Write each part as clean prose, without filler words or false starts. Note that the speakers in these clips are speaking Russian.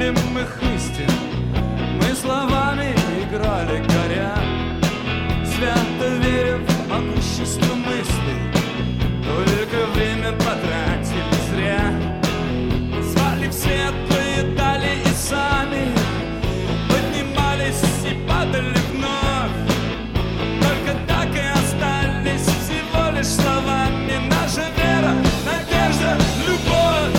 немыслимых истин мы словами играли, горя, свято веря в могущество мыслей, только время потратили зря. Звали в светлые дали и сами поднимались и падали вновь, только так и остались всего лишь словами наша вера, надежда, любовь.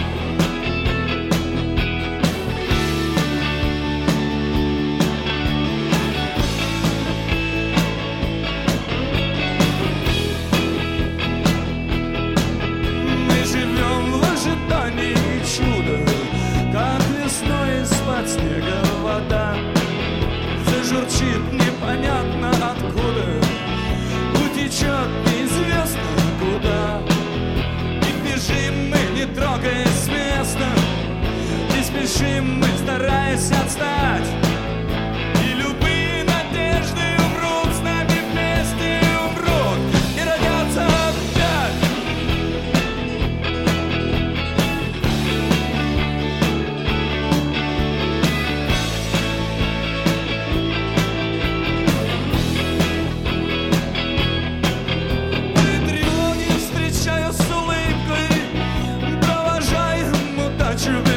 Чудо, как весной из-под снега вода зажурчит непонятно откуда, утечет неизвестно куда. И бежим мы, не трогаясь с места, и спешим мы, стараясь отстать. И любые надежды умрут с нами вместе, умрут и родятся опять. True.